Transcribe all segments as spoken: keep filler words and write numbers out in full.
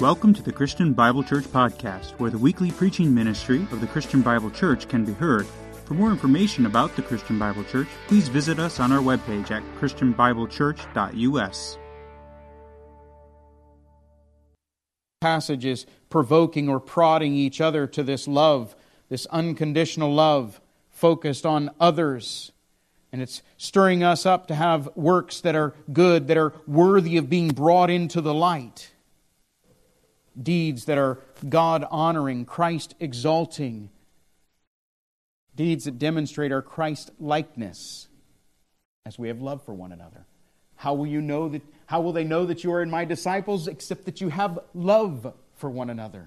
Welcome to the Christian Bible Church Podcast, where the weekly preaching ministry of the Christian Bible Church can be heard. For more information about the Christian Bible Church, please visit us on our webpage at christian bible church dot u s. Passage is provoking or prodding each other to this love, this unconditional love focused on others. And it's stirring us up to have works that are good, that are worthy of being brought into the light. Deeds that are God-honoring, Christ-exalting. Deeds that demonstrate our Christ-likeness as we have love for one another. How will you know that? How will they know that you are in my disciples? Except that you have love for one another.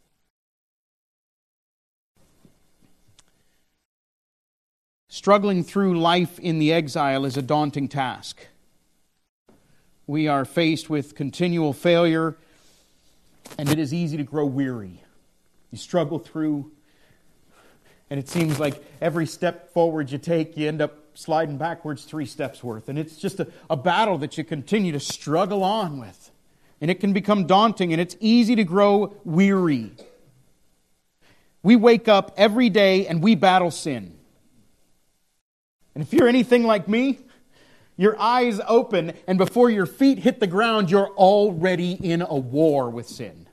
Struggling through life in the exile is a daunting task. We are faced with continual failure, and it is easy to grow weary. You struggle through, and it seems like every step forward you take, you end up sliding backwards three steps worth. And it's just a, a battle that you continue to struggle on with. And it can become daunting, and it's easy to grow weary. We wake up every day and we battle sin. And if you're anything like me, your eyes open, and before your feet hit the ground, you're already in a war with sin.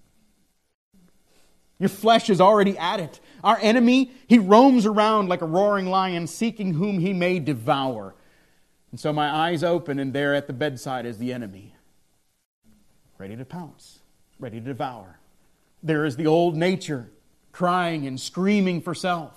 Your flesh is already at it. Our enemy, he roams around like a roaring lion, seeking whom he may devour. And so my eyes open, and there at the bedside is the enemy, ready to pounce, ready to devour. There is the old nature, crying and screaming for self.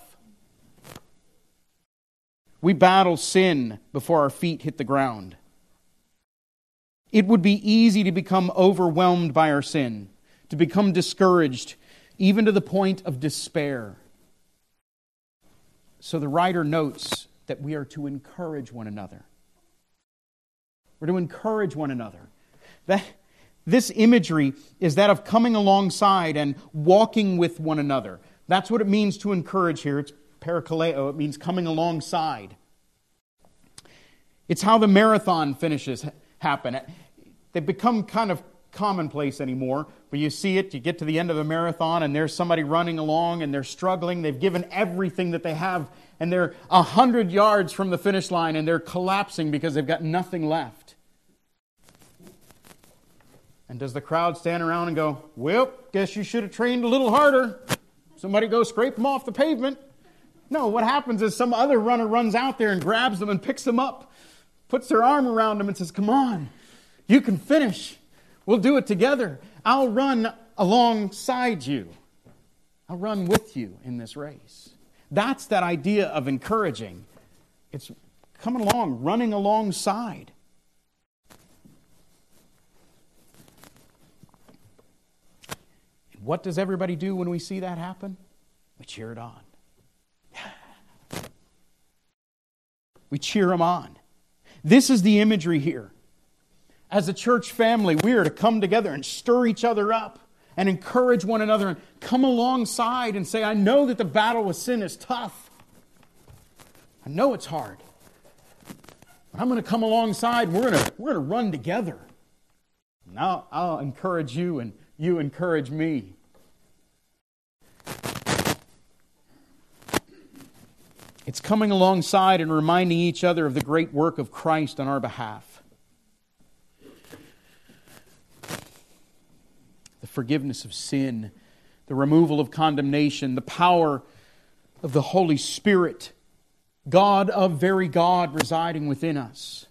We battle sin before our feet hit the ground. It would be easy to become overwhelmed by our sin, to become discouraged, even to the point of despair. So the writer notes that we are to encourage one another. We're to encourage one another. That, this imagery is that of coming alongside and walking with one another. That's what it means to encourage here. It's parakaleo. It means coming alongside. It's how the marathon finishes happen. They've become kind of commonplace anymore, but you see it, you get to the end of a marathon and there's somebody running along and they're struggling, they've given everything that they have, and they're a hundred yards from the finish line and they're collapsing because they've got nothing left. And does the crowd stand around and go, well, guess you should have trained a little harder. Somebody go scrape them off the pavement. No, what happens is some other runner runs out there and grabs them and picks them up, puts their arm around them and says, come on, you can finish. We'll do it together. I'll run alongside you. I'll run with you in this race. That's that idea of encouraging. It's coming along, running alongside. And what does everybody do when we see that happen? We cheer it on. We cheer them on. This is the imagery here. As a church family, we are to come together and stir each other up and encourage one another and come alongside and say, I know that the battle with sin is tough. I know it's hard. But I'm going to come alongside. We're going to, we're going to run together. And I'll, I'll encourage you and you encourage me. It's coming alongside and reminding each other of the great work of Christ on our behalf. The forgiveness of sin, the removal of condemnation, the power of the Holy Spirit, God of very God residing within us.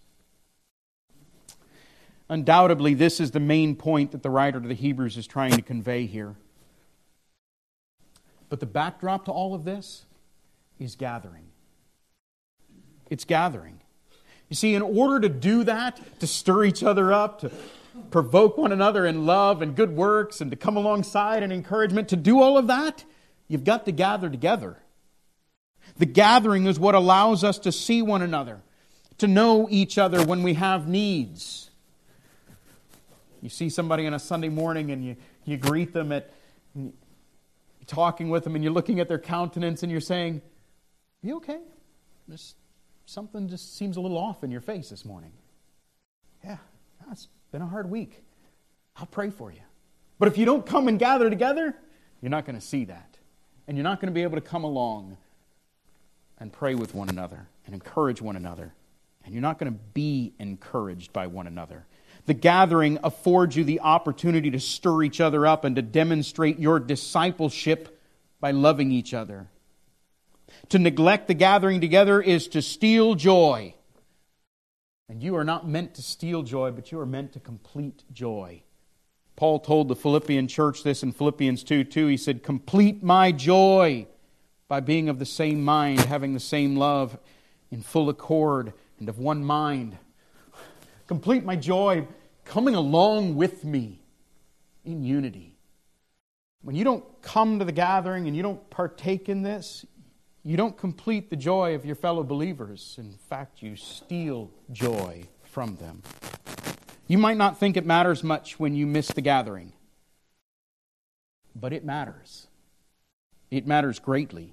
Undoubtedly, this is the main point that the writer to the Hebrews is trying to convey here. But the backdrop to all of this is gathering. It's gathering. You see, in order to do that, to stir each other up, to provoke one another in love and good works, and to come alongside and encouragement, to do all of that, you've got to gather together. The gathering is what allows us to see one another, to know each other when we have needs. You see somebody on a Sunday morning and you, you greet them at you're talking with them and you're looking at their countenance and you're saying, you okay? There's something just seems a little off in your face this morning. Yeah, it's been a hard week. I'll pray for you. But if you don't come and gather together, you're not going to see that. And you're not going to be able to come along and pray with one another and encourage one another. And you're not going to be encouraged by one another. The gathering affords you the opportunity to stir each other up and to demonstrate your discipleship by loving each other. To neglect the gathering together is to steal joy. And you are not meant to steal joy, but you are meant to complete joy. Paul told the Philippian church this in Philippians two two. He said, "Complete my joy by being of the same mind, having the same love, in full accord and of one mind." Complete my joy coming along with me in unity. When you don't come to the gathering and you don't partake in this, you don't complete the joy of your fellow believers. In fact, you steal joy from them. You might not think it matters much when you miss the gathering, but it matters. It matters greatly.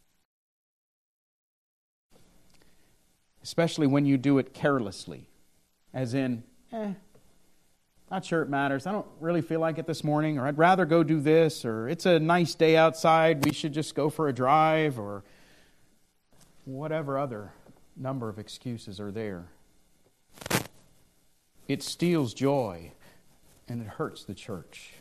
Especially when you do it carelessly. As in, eh, not sure it matters. I don't really feel like it this morning, or I'd rather go do this, or it's a nice day outside, we should just go for a drive, or whatever other number of excuses are there. It steals joy, and it hurts the church.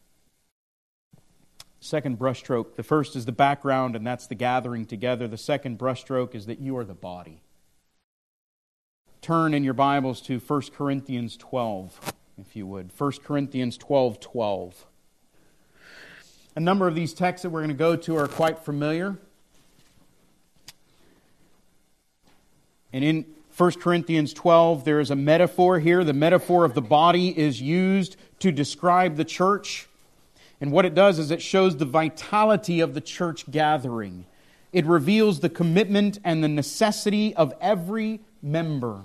Second brushstroke. The first is the background, and that's the gathering together. The second brushstroke is that you are the body. Turn in your Bibles to First Corinthians twelve, if you would. First Corinthians twelve twelve. A number of these texts that we're going to go to are quite familiar. And in First Corinthians twelve, there is a metaphor here. The metaphor of the body is used to describe the church. And what it does is it shows the vitality of the church gathering. It reveals the commitment and the necessity of every member.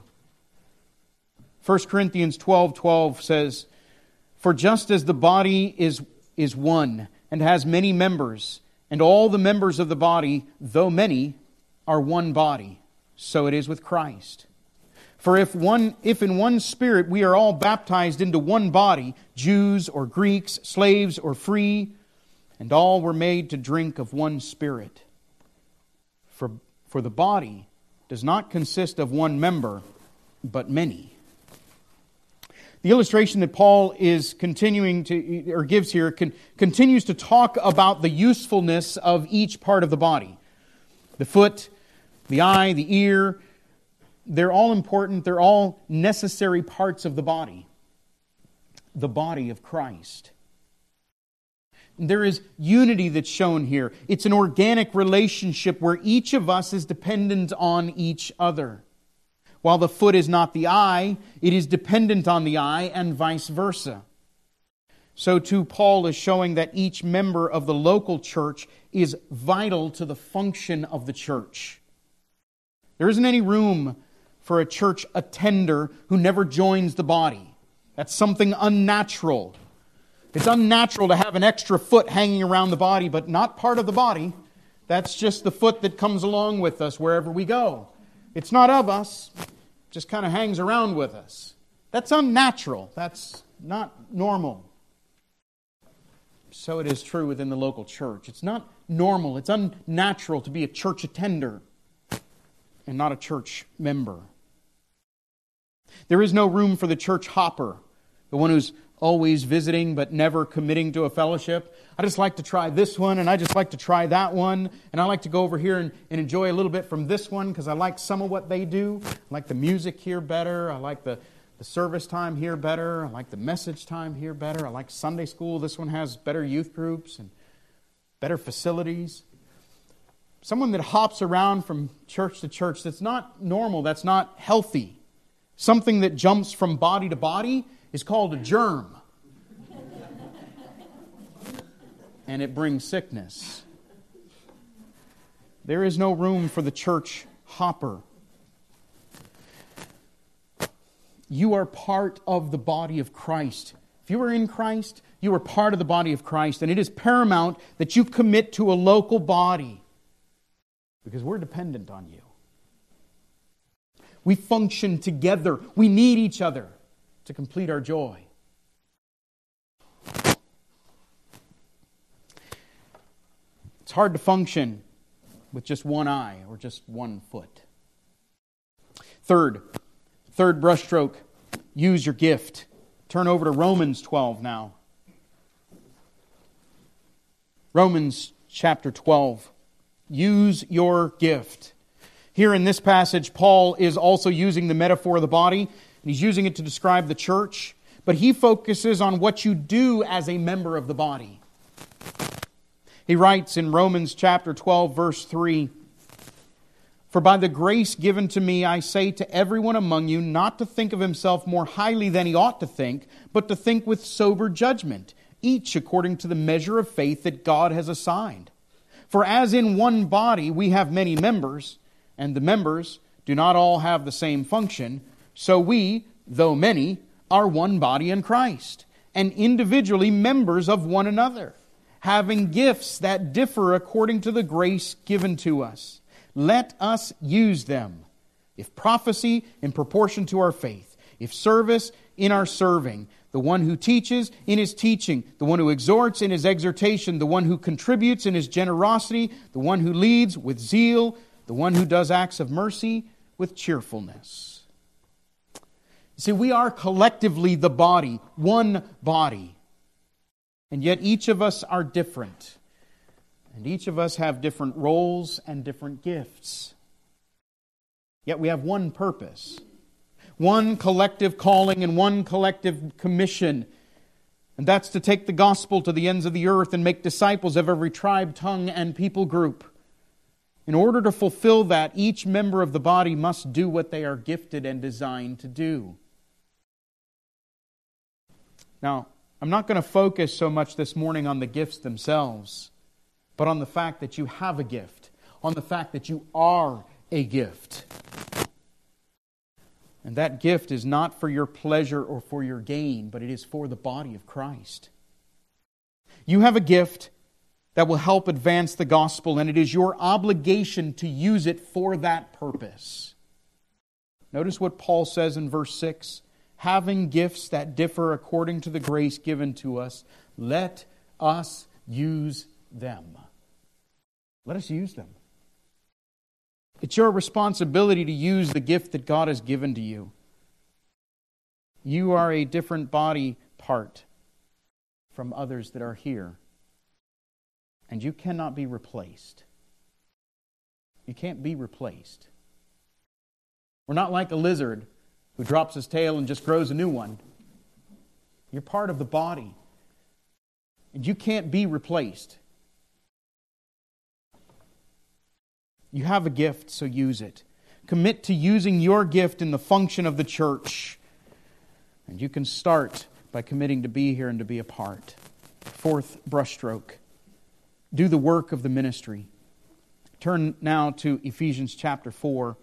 First Corinthians twelve twelve says, "For just as the body is, is one and has many members, and all the members of the body, though many, are one body, so it is with Christ. For if one, if in one Spirit we are all baptized into one body, Jews or Greeks, slaves or free, and all were made to drink of one Spirit. For, for the body does not consist of one member, but many." The illustration that Paul is continuing to, or gives here, con, continues to talk about the usefulness of each part of the body. The foot, the eye, the ear, they're all important. They're all necessary parts of the body. The body of Christ. There is unity that's shown here. It's an organic relationship where each of us is dependent on each other. While the foot is not the eye, it is dependent on the eye and vice versa. So too, Paul is showing that each member of the local church is vital to the function of the church. There isn't any room for a church attender who never joins the body. That's something unnatural. It's unnatural to have an extra foot hanging around the body, but not part of the body. That's just the foot that comes along with us wherever we go. It's not of us, just kind of hangs around with us. That's unnatural. That's not normal. So it is true within the local church. It's not normal, it's unnatural to be a church attender and not a church member. There is no room for the church hopper, the one who's always visiting but never committing to a fellowship. I just like to try this one, and I just like to try that one, and I like to go over here and, and enjoy a little bit from this one because I like some of what they do. I like the music here better. I like the, the service time here better. I like the message time here better. I like Sunday school. This one has better youth groups and better facilities. Someone that hops around from church to church, that's not normal, that's not healthy. Something that jumps from body to body is called a germ. And it brings sickness. There is no room for the church hopper. You are part of the body of Christ. If you are in Christ, you are part of the body of Christ. And it is paramount that you commit to a local body. Because we're dependent on you. We function together. We need each other to complete our joy. It's hard to function with just one eye or just one foot. Third, third brushstroke, use your gift. Turn over to Romans twelve now. Romans chapter twelve. Use your gift. Here in this passage, Paul is also using the metaphor of the body, and he's using it to describe the church, but he focuses on what you do as a member of the body. He writes in Romans chapter twelve, verse three, "For by the grace given to me, I say to everyone among you not to think of himself more highly than he ought to think, but to think with sober judgment, each according to the measure of faith that God has assigned. For as in one body we have many members, and the members do not all have the same function, so we, though many, are one body in Christ, and individually members of one another, having gifts that differ according to the grace given to us. Let us use them. If prophecy, in proportion to our faith. If service, in our serving. The one who teaches, in his teaching. The one who exhorts, in his exhortation. The one who contributes, in his generosity. The one who leads, with zeal. The one who does acts of mercy, with cheerfulness." You see, we are collectively the body, one body. And yet each of us are different. And each of us have different roles and different gifts. Yet we have one purpose. One collective calling and one collective commission. And that's to take the gospel to the ends of the earth and make disciples of every tribe, tongue, and people group. In order to fulfill that, each member of the body must do what they are gifted and designed to do. Now, I'm not going to focus so much this morning on the gifts themselves, but on the fact that you have a gift, on the fact that you are a gift. And that gift is not for your pleasure or for your gain, but it is for the body of Christ. You have a gift that will help advance the gospel, and it is your obligation to use it for that purpose. Notice what Paul says in verse six. "Having gifts that differ according to the grace given to us, let us use them." Let us use them. It's your responsibility to use the gift that God has given to you. You are a different body part from others that are here. And you cannot be replaced. You can't be replaced. We're not like a lizard who drops his tail and just grows a new one. You're part of the body. And you can't be replaced. You have a gift, so use it. Commit to using your gift in the function of the church. And you can start by committing to be here and to be a part. Fourth brushstroke. Do the work of the ministry. Turn now to Ephesians chapter four.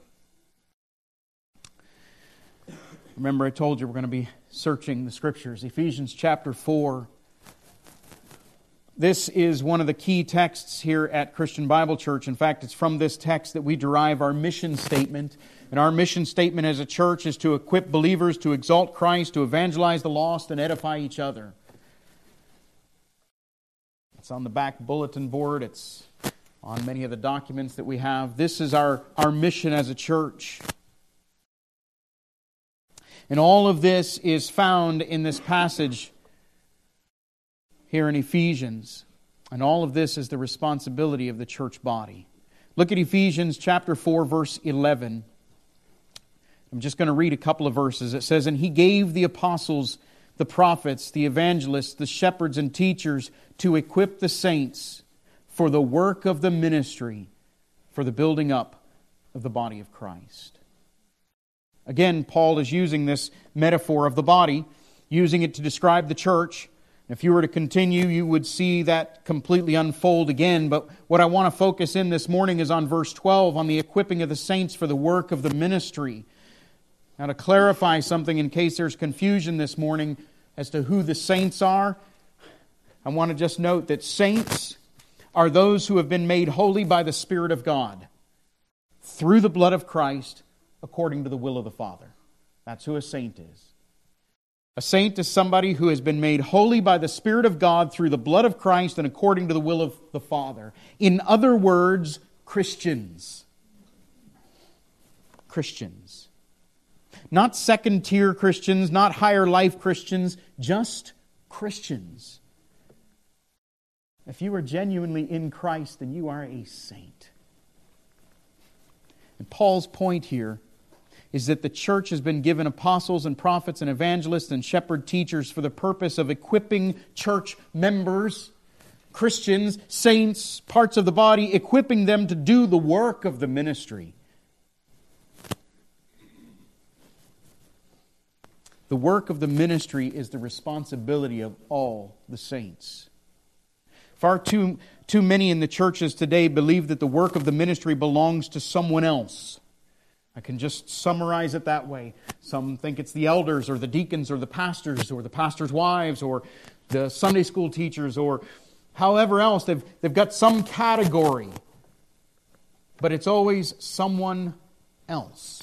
Remember, I told you we're going to be searching the Scriptures. Ephesians chapter four. This is one of the key texts here at Christian Bible Church. In fact, it's from this text that we derive our mission statement. And our mission statement as a church is to equip believers to exalt Christ, to evangelize the lost, and edify each other. It's on the back bulletin board. It's on many of the documents that we have. This is our, our mission as a church. And all of this is found in this passage here in Ephesians. And all of this is the responsibility of the church body. Look at Ephesians chapter four, verse eleven. I'm just going to read a couple of verses. It says, "And He gave the apostles, the prophets, the evangelists, the shepherds and teachers to equip the saints for the work of the ministry, for the building up of the body of Christ." Again, Paul is using this metaphor of the body, using it to describe the church. If you were to continue, you would see that completely unfold again. But what I want to focus in this morning is on verse twelve, on the equipping of the saints for the work of the ministry. Now, to clarify something in case there's confusion this morning as to who the saints are, I want to just note that saints are those who have been made holy by the Spirit of God through the blood of Christ according to the will of the Father. That's who a saint is. A saint is somebody who has been made holy by the Spirit of God through the blood of Christ and according to the will of the Father. In other words, Christians. Christians. Not second-tier Christians, not higher-life Christians, just Christians. If you are genuinely in Christ, then you are a saint. And Paul's point here is that the church has been given apostles and prophets and evangelists and shepherd teachers for the purpose of equipping church members, Christians, saints, parts of the body, equipping them to do the work of the ministry. The work of the ministry is the responsibility of all the saints. Far too, too many in the churches today believe that the work of the ministry belongs to someone else. I can just summarize it that way. Some think it's the elders or the deacons or the pastors or the pastors' wives or the Sunday school teachers or however else. They've, they've got some category. But it's always someone else.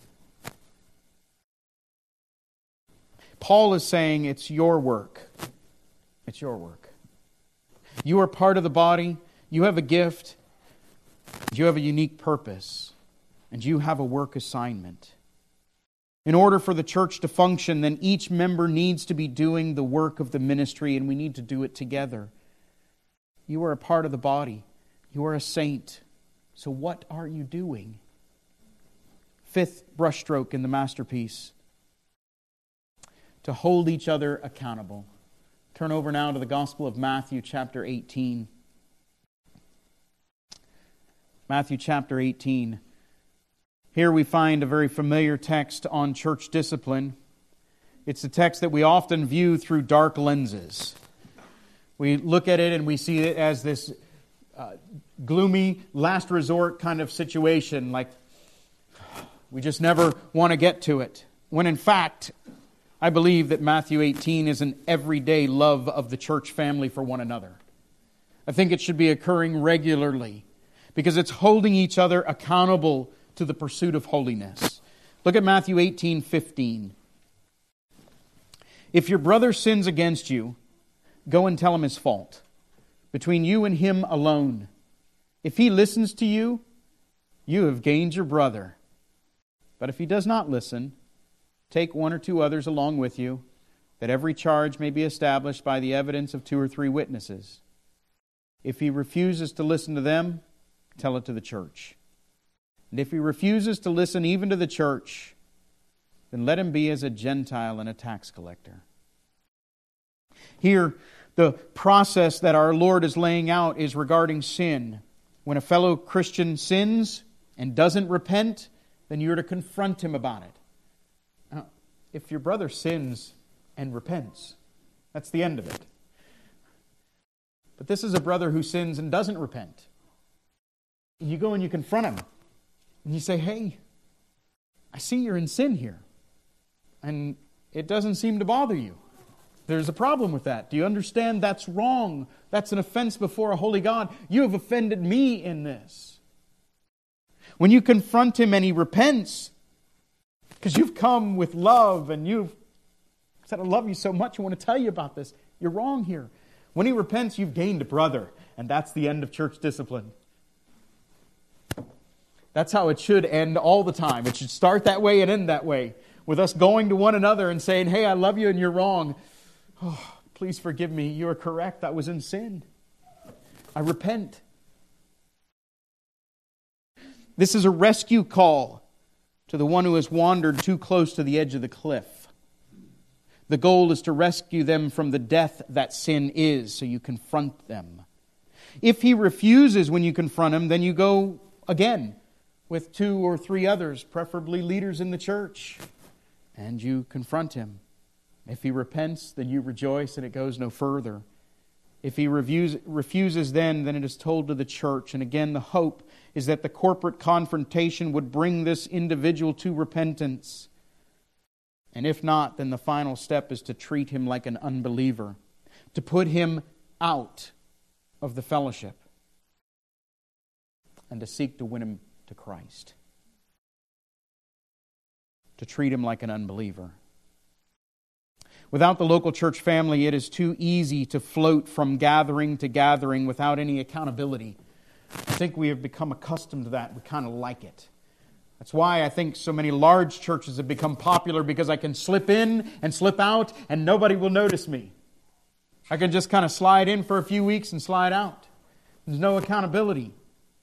Paul is saying it's your work. It's your work. You are part of the body. You have a gift. You have a unique purpose. And you have a work assignment. In order for the church to function, then each member needs to be doing the work of the ministry, and we need to do it together. You are a part of the body. You are a saint. So what are you doing? Fifth brushstroke in the masterpiece. To hold each other accountable. Turn over now to the Gospel of Matthew chapter eighteen. Matthew chapter eighteen. Here we find a very familiar text on church discipline. It's a text that we often view through dark lenses. We look at it and we see it as this uh, gloomy, last resort kind of situation, like we just never want to get to it. When in fact, I believe that Matthew eighteen is an everyday love of the church family for one another. I think it should be occurring regularly because it's holding each other accountable to the pursuit of holiness. Look at Matthew eighteen fifteen. If your brother sins against you, go and tell him his fault, between you and him alone. If he listens to you, you have gained your brother. But if he does not listen, take one or two others along with you, that every charge may be established by the evidence of two or three witnesses. If he refuses to listen to them, tell it to the church. And if he refuses to listen even to the church, then let him be as a Gentile and a tax collector. Here, the process that our Lord is laying out is regarding sin. When a fellow Christian sins and doesn't repent, then you're to confront him about it. Now, if your brother sins and repents, that's the end of it. But this is a brother who sins and doesn't repent. You go and you confront him. And you say, hey, I see you're in sin here. And it doesn't seem to bother you. There's a problem with that. Do you understand that's wrong? That's an offense before a holy God. You have offended me in this. When you confront him and he repents, because you've come with love and you've said, I love you so much, I want to tell you about this. You're wrong here. When he repents, you've gained a brother. And that's the end of church discipline. That's how it should end all the time. It should start that way and end that way. With us going to one another and saying, hey, I love you and you're wrong. Oh, please forgive me. You are correct. I was in sin. I repent. This is a rescue call to the one who has wandered too close to the edge of the cliff. The goal is to rescue them from the death that sin is, so you confront them. If he refuses when you confront him, then you go again with two or three others, preferably leaders in the church, and you confront him. If he repents, then you rejoice and it goes no further. If he reviews, refuses then, then it is told to the church. And again, the hope is that the corporate confrontation would bring this individual to repentance. And if not, then the final step is to treat him like an unbeliever, to put him out of the fellowship, and to seek to win him to Christ. To treat him like an unbeliever. Without the local church family, it is too easy to float from gathering to gathering without any accountability. I think we have become accustomed to that. We kind of like it. That's why I think so many large churches have become popular, because I can slip in and slip out and nobody will notice me. I can just kind of slide in for a few weeks and slide out. There's no accountability.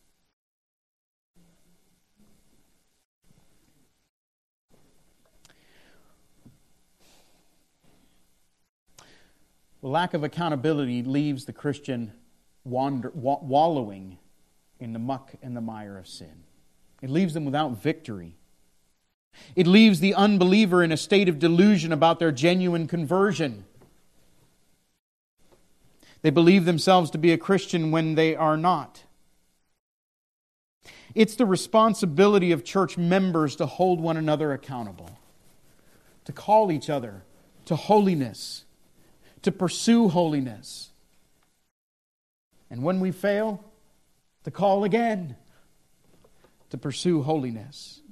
The lack of accountability leaves the Christian wander, wa- wallowing in the muck and the mire of sin. It leaves them without victory. It leaves the unbeliever in a state of delusion about their genuine conversion. They believe themselves to be a Christian when they are not. It's the responsibility of church members to hold one another accountable, to call each other to holiness, to pursue holiness. And when we fail, to call again, to pursue holiness.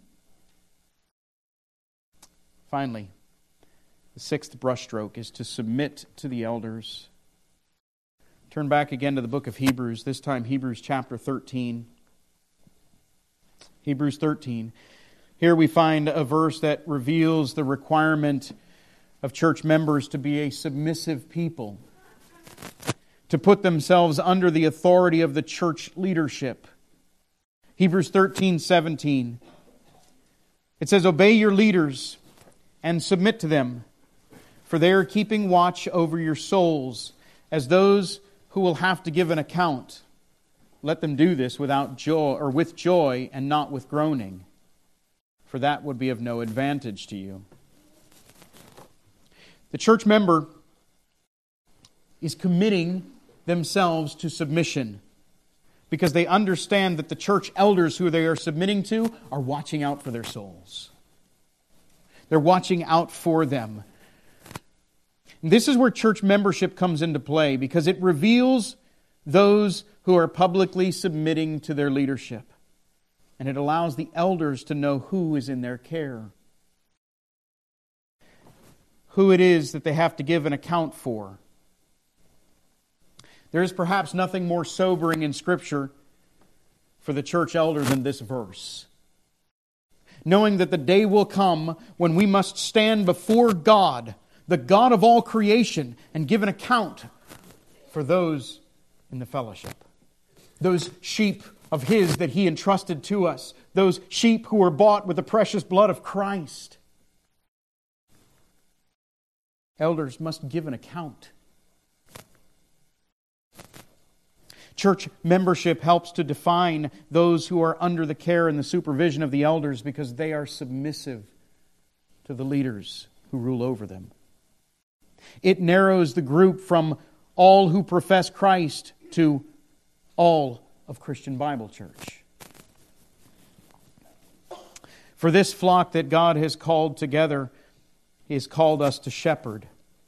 Finally, the sixth brushstroke is to submit to the elders. Turn back again to the book of Hebrews, this time Hebrews chapter thirteen. Hebrews thirteen. Here we find a verse that reveals the requirement of church members to be a submissive people, to put themselves under the authority of the church leadership. Hebrews thirteen seventeen. It says, "Obey your leaders and submit to them, for they are keeping watch over your souls as those who will have to give an account. Let them do this without joy or with joy and not with groaning, for that would be of no advantage to you." The church member is committing themselves to submission because they understand that the church elders who they are submitting to are watching out for their souls. They're watching out for them. And this is where church membership comes into play, because it reveals those who are publicly submitting to their leadership. And it allows the elders to know who is in their care, who it is that they have to give an account for. There is perhaps nothing more sobering in Scripture for the church elder than this verse. Knowing that the day will come when we must stand before God, the God of all creation, and give an account for those in the fellowship. Those sheep of His that He entrusted to us. Those sheep who were bought with the precious blood of Christ. Elders must give an account. Church membership helps to define those who are under the care and the supervision of the elders, because they are submissive to the leaders who rule over them. It narrows the group from all who profess Christ to all of Christian Bible Church. For this flock that God has called together, He has called us to shepherd.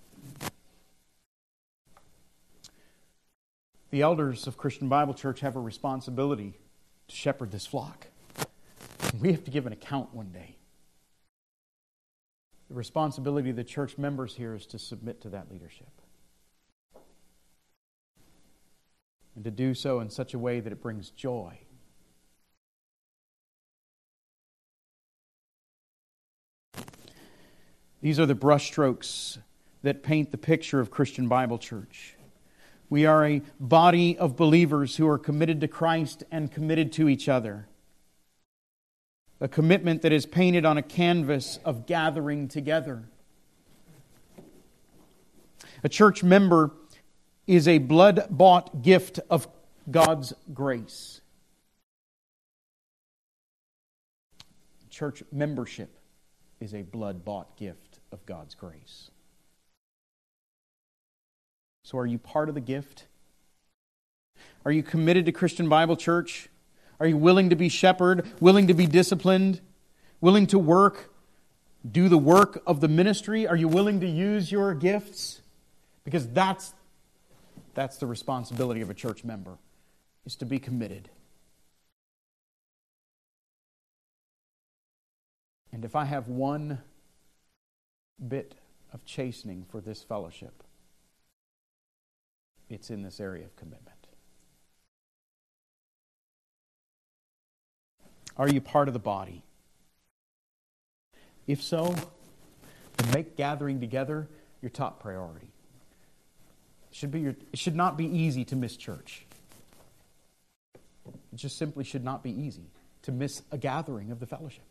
The elders of Christian Bible Church have a responsibility to shepherd this flock. We have to give an account one day. The responsibility of the church members here is to submit to that leadership. And to do so in such a way that it brings joy. These are the brushstrokes that paint the picture of Christian Bible Church. We are a body of believers who are committed to Christ and committed to each other. A commitment that is painted on a canvas of gathering together. A church member is a blood-bought gift of God's grace. Church membership is a blood-bought gift of God's grace. So are you part of the gift? Are you committed to Christian Bible Church? Are you willing to be shepherded, willing to be disciplined, willing to work, do the work of the ministry? Are you willing to use your gifts? Because that's, that's the responsibility of a church member, is to be committed. And if I have one bit of chastening for this fellowship, it's in this area of commitment. Are you part of the body? If so, then make gathering together your top priority. It should be your, it should not be easy to miss church. It just simply should not be easy to miss a gathering of the fellowship.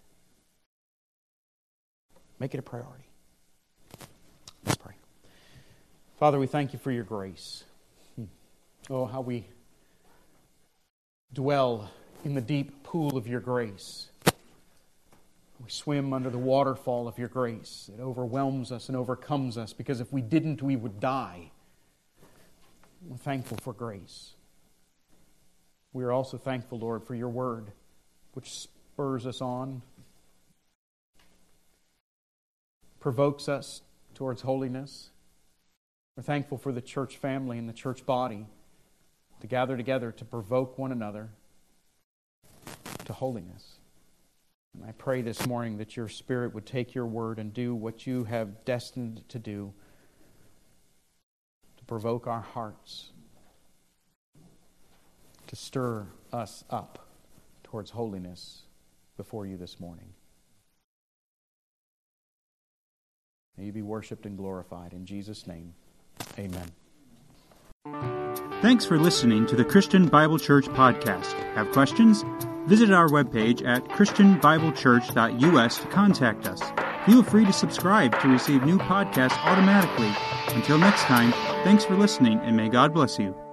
Make it a priority. Let's pray. Father, we thank you for your grace. Oh, how we dwell in the deep pool of your grace. We swim under the waterfall of your grace. It overwhelms us and overcomes us, because if we didn't, we would die. We're thankful for grace. We are also thankful, Lord, for your word, which spurs us on, provokes us towards holiness. We're thankful for the church family and the church body to gather together to provoke one another to holiness. And I pray this morning that your Spirit would take your word and do what you have destined to do, to provoke our hearts, to stir us up towards holiness before you this morning. May you be worshipped and glorified. In Jesus' name, amen. Thanks for listening to the Christian Bible Church podcast. Have questions? Visit our webpage at christian bible church dot u s to contact us. Feel free to subscribe to receive new podcasts automatically. Until next time, thanks for listening, and may God bless you.